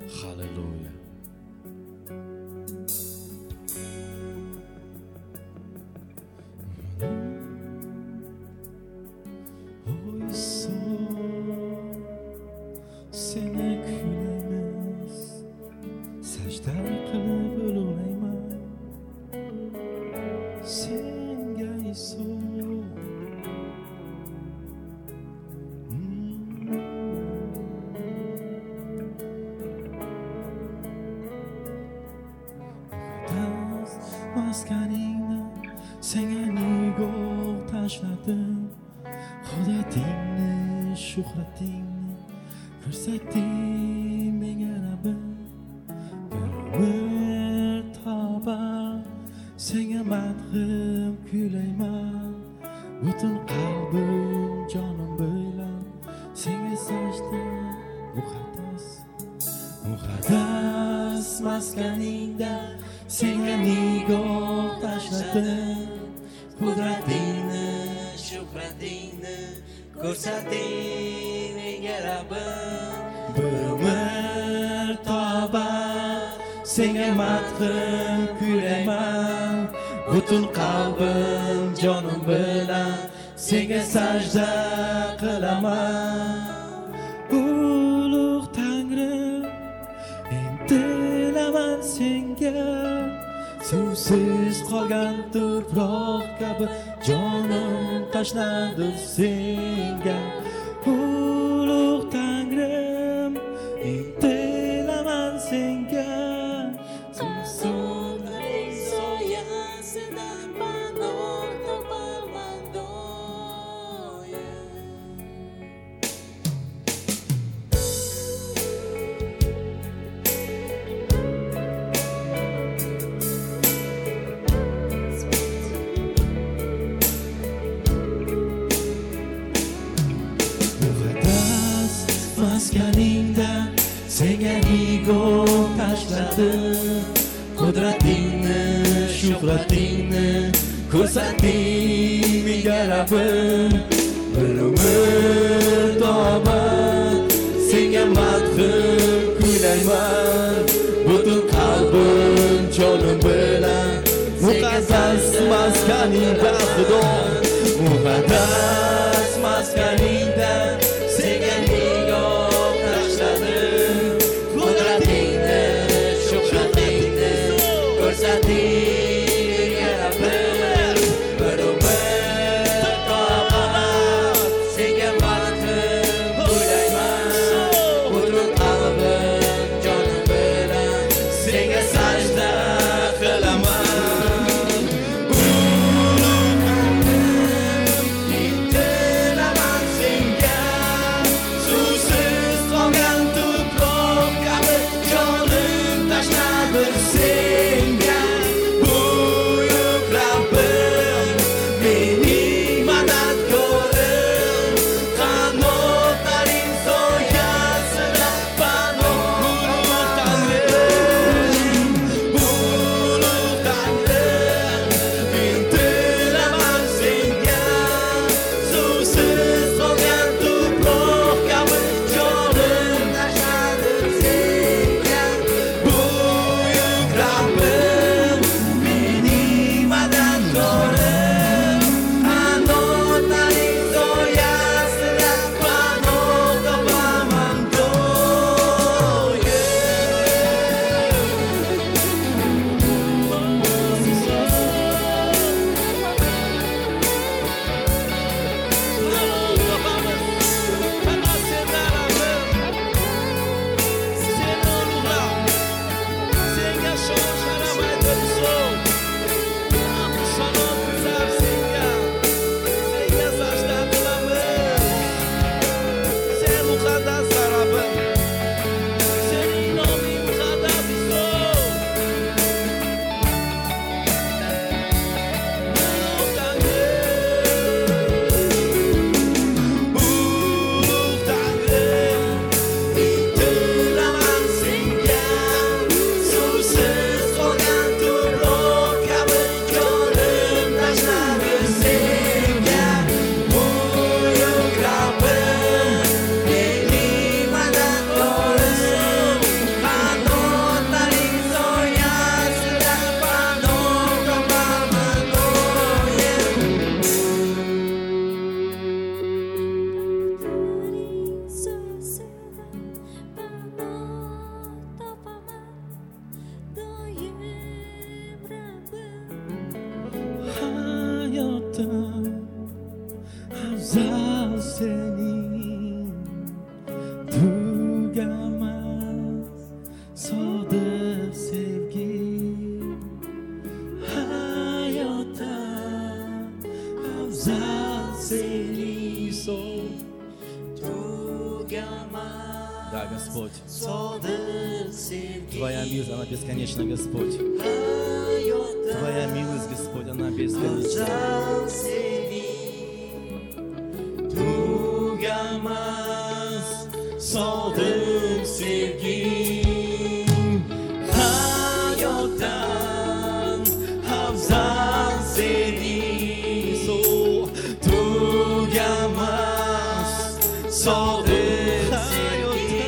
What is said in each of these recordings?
Halleluja. Seni kuylaymiz, sajda qilib ulug'layman senga Iso. Maskaningda senga nigoh tashladim, Xudotingni, shuhratingni ko'rsatding menga Rabbim. Bir tavba senga madhim kuylayman, butun qalbim jonim bilan senga sajda. Muqaddas maskaningda senga nigoh tashladim, qudratingni, shuhratingni ko'rsatding menga Rabbim. Bir umr tavba senga madhim kuylayman, butun qalbim jonim bilan senga sajda qilaman. Ulug' Tangrim, intilaman senga, suvsiz qolgan tuproq kabi jonim tashladir senga. Ulug' Tangrim, intilaman senga, suvsizning soyasidan panoh topaman doim. Maskaningda senga nigoh tashladim, qudratingni, shuhratingni ko'rsatding menga Rabbim. Bir umr tavba senga madhim kuylayman, butun qalbim jonim bilan muqaddas maskaningda Xudo. Muqaddas maskaningda senga nigoh tashladim, qudratingni, shuhratingni ko'rsatding menga Rabbim. Bir umr tavba senga madhim kuylayman, butun qalbim jonim bilan senga sajda qilaman. Ulug' sodiq sevgi hayotda afzal seni so'z tugamas. Да, Господь, Sodiq sevgi Твоя милость, она бесконечна, Господь. hayotda Твоя милость, Господь, она бесконечна. afzal seni tugamas. Sodiq sevgi hayotdan afzal seni so'z tugamas. Sodiq sevgi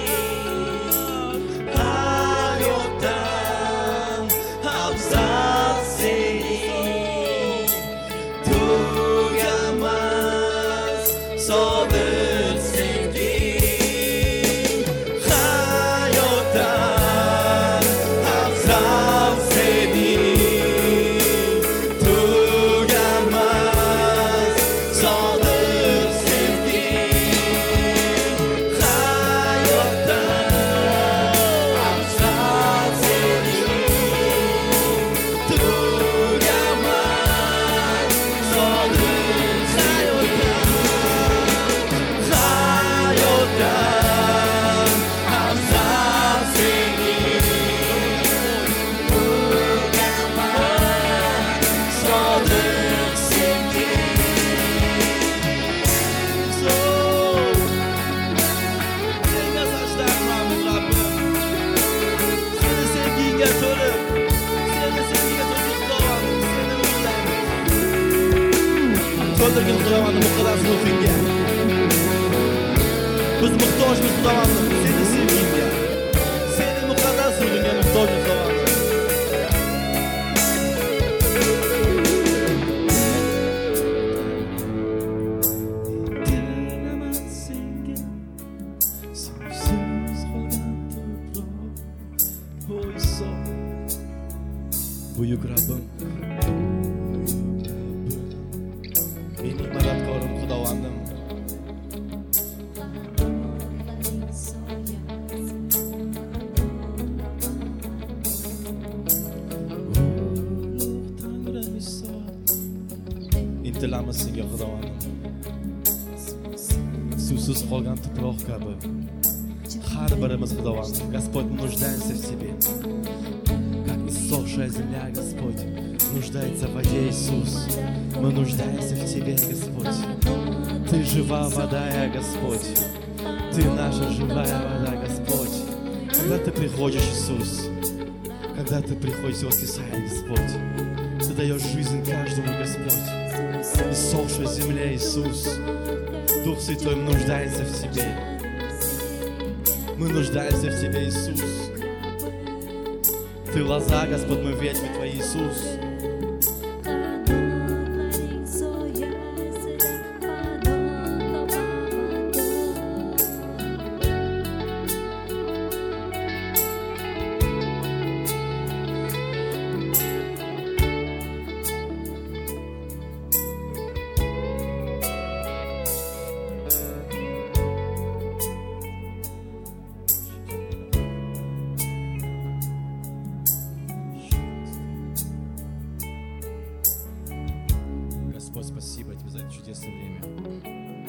hayotdan afzal seni tugamas. Sodiq sevgi hayotdan afzal seni tugamas. Sodiq sevgi hayotdan afzal seni tugamas. Sodiq hayotdan afzal seni tugamas. Sodiq sevgi Senga sachlanamiz, Rabbim. Seni sevgingga to'lib, seni sevgingga to'lib Xudovandim, seni ulug'laymiz. To'ldirgin Xudovandim muqaddas ruhingga. Biz muhtojmiz Xudovandim, seni sevgingga. Seni muqaddas ruhingga muhtojmiz Xudovandim. Dinlaman senga, sensiz qolgan to'proq. Qo'ysa buyuk Rabbim, mening madadkorim Xudovandim. Ulug' Tangrim Iso, intilamiz senga Xudovandim. Suvsiz qolgan tuproq kabi har birimiz Xudovandim. Господь, мы нуждаемся в Тебе. Как иссохшая земля, Господь, нуждается в воде, Иисус. Мы нуждаемся в Тебе, Господь. Ты живая вода, Господь. Ты наша живая вода, Господь. Когда Ты приходишь, Иисус, когда Ты приходишь, воскресая, Господь, Ты даешь жизнь каждому, Господь. Иссохшей земле, Иисус, Дух Святой нуждается в Тебе. Мы нуждаемся в Тебе, Иисус. Ты лоза, Господь, мы ветви Твои, Иисус. Господь, спасибо Тебе за это чудесное время.